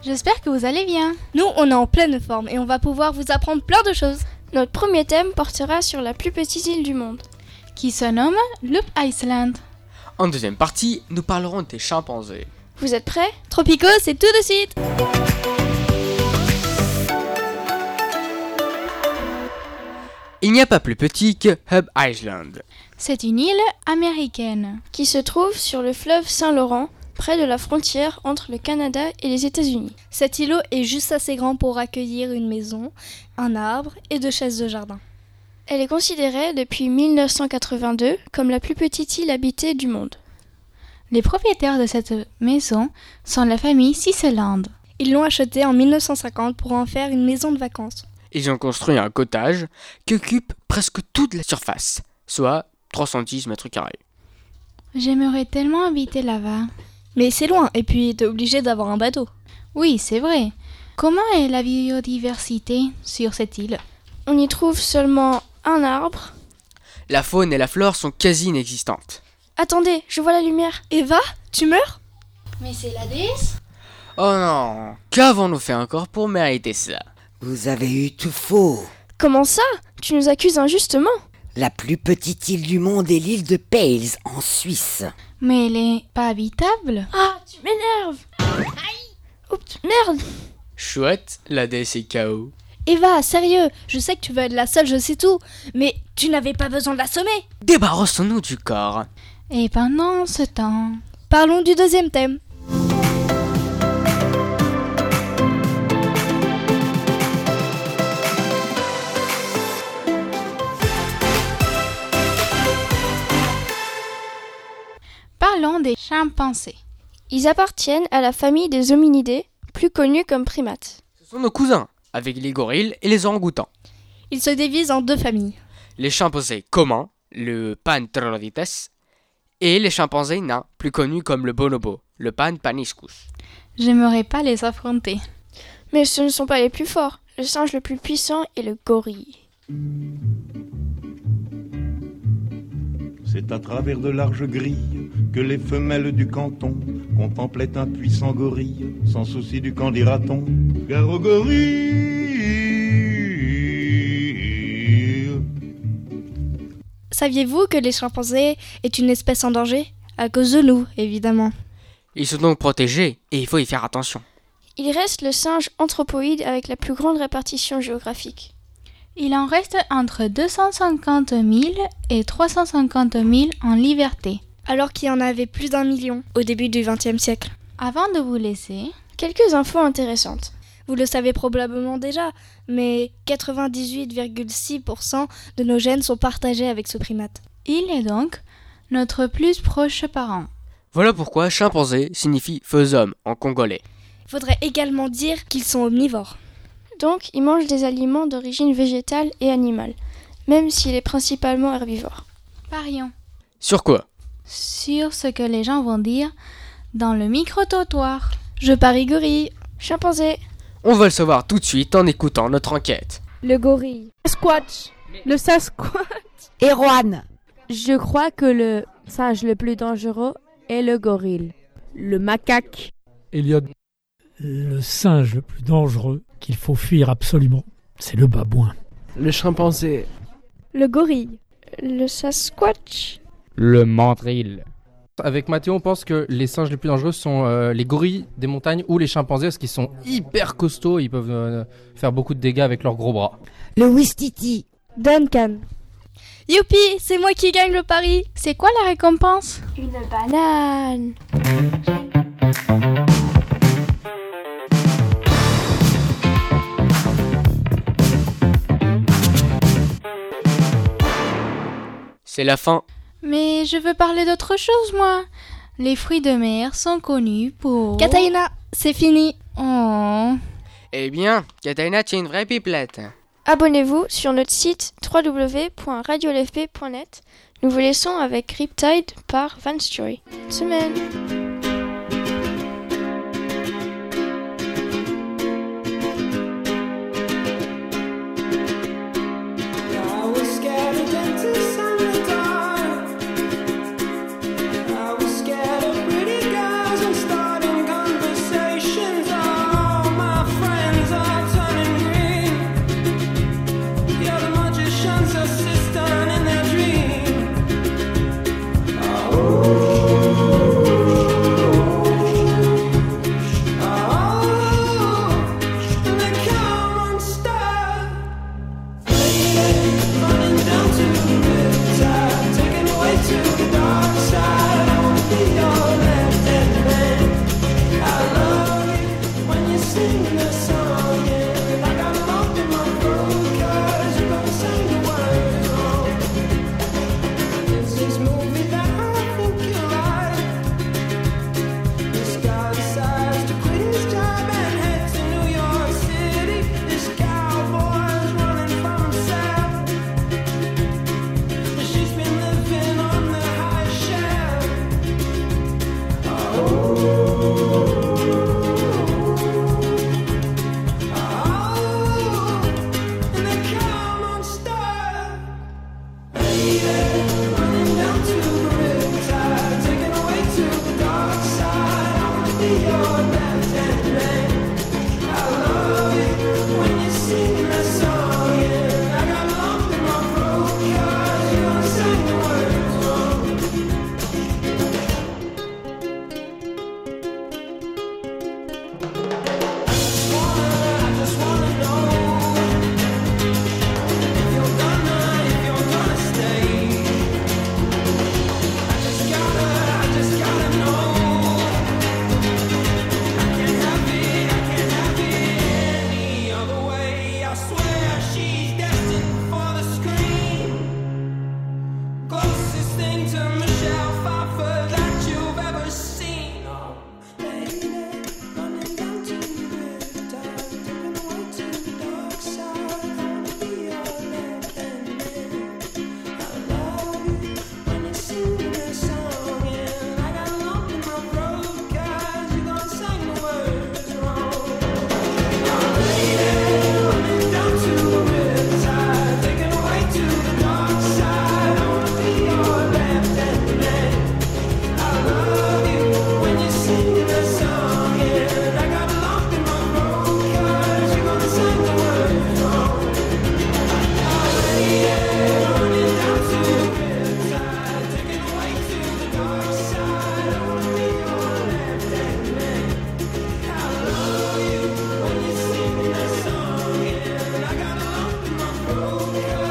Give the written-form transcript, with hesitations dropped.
J'espère que vous allez bien. Nous, on est en pleine forme et on va pouvoir vous apprendre plein de choses. Notre premier thème portera sur la plus petite île du monde, qui se nomme Loop Island. En deuxième partie, nous parlerons des chimpanzés. Vous êtes prêts ? Tropico, c'est tout de suite. Il n'y a pas plus petit que Hub Island. C'est une île américaine qui se trouve sur le fleuve Saint-Laurent, près de la frontière entre le Canada et les États-Unis. Cet îlot est juste assez grand pour accueillir une maison, un arbre et 2 chaises de jardin. Elle est considérée depuis 1982 comme la plus petite île habitée du monde. Les propriétaires de cette maison sont la famille Sisseland. Ils l'ont achetée en 1950 pour en faire une maison de vacances. Ils ont construit un cottage qui occupe presque toute la surface, soit 310 mètres carrés. J'aimerais tellement habiter là-bas. Mais c'est loin, et puis t'es obligé d'avoir un bateau. Oui, c'est vrai. Comment est la biodiversité sur cette île ? On y trouve seulement un arbre. La faune et la flore sont quasi inexistantes. Attendez, je vois la lumière. Eva, tu meurs ? Mais c'est la déesse ? Oh non, qu'avons-nous fait encore pour mériter ça ? Vous avez eu tout faux. Comment ça ? Tu nous accuses injustement ? La plus petite île du monde est l'île de Pales, en Suisse. Mais elle est pas habitable. Ah, tu m'énerves. Oups, merde. Chouette, la déesse est KO. Eva, sérieux, je sais que tu veux être la seule, je sais tout, mais tu n'avais pas besoin de l'assommer. Débarrassons-nous du corps. Et pendant ce temps... Parlons du deuxième thème. Parlons des chimpanzés. Ils appartiennent à la famille des hominidés, plus connus comme primates. Ce sont nos cousins, avec les gorilles et les orang-outans. Ils se divisent en 2 familles. Les chimpanzés communs, le Pan-Troglodytes, et les chimpanzés nains, plus connus comme le bonobo, le Pan-Paniscus. J'aimerais pas les affronter. Mais ce ne sont pas les plus forts. Le singe le plus puissant est le gorille. C'est à travers de larges grilles que les femelles du canton contemplaient un puissant gorille, sans souci du qu'en dira-t-on. Gare au gorille. Saviez-vous que les chimpanzés est une espèce en danger ? À cause de nous, évidemment. Ils sont donc protégés et il faut y faire attention. Il reste le singe anthropoïde avec la plus grande répartition géographique. Il en reste entre 250 000 et 350 000 en liberté. Alors qu'il y en avait plus d'1 million au début du XXe siècle. Avant de vous laisser, quelques infos intéressantes. Vous le savez probablement déjà, mais 98,6% de nos gènes sont partagés avec ce primate. Il est donc notre plus proche parent. Voilà pourquoi chimpanzé signifie feu homme en congolais. Il faudrait également dire qu'ils sont omnivores. Donc, ils mangent des aliments d'origine végétale et animale, même s'il est principalement herbivore. Parions. Sur quoi ? Sur ce que les gens vont dire dans le micro-trottoir. Je parie gorille. Chimpanzé. On va le savoir tout de suite en écoutant notre enquête. Le gorille. Sasquatch. Le Sasquatch. Erwan. Je crois que le singe le plus dangereux est le gorille. Le macaque. Elliot. Le singe le plus dangereux qu'il faut fuir absolument, c'est le babouin. Le chimpanzé. Le gorille. Le Sasquatch. Le mandrill. Avec Mathéo, on pense que les singes les plus dangereux sont les gorilles des montagnes ou les chimpanzés parce qu'ils sont hyper costauds, ils peuvent faire beaucoup de dégâts avec leurs gros bras. Le Ouistiti. Duncan. Youpi, c'est moi qui gagne le pari. C'est quoi la récompense ? Une banane. C'est la fin. Mais je veux parler d'autre chose, moi. Les fruits de mer sont connus pour... Kataina, c'est fini. Oh. Eh bien, Kataina, tu es une vraie pipelette. Abonnez-vous sur notre site www.radiolfp.net. Nous vous laissons avec Riptide par Van Story. Bonne semaine. broken.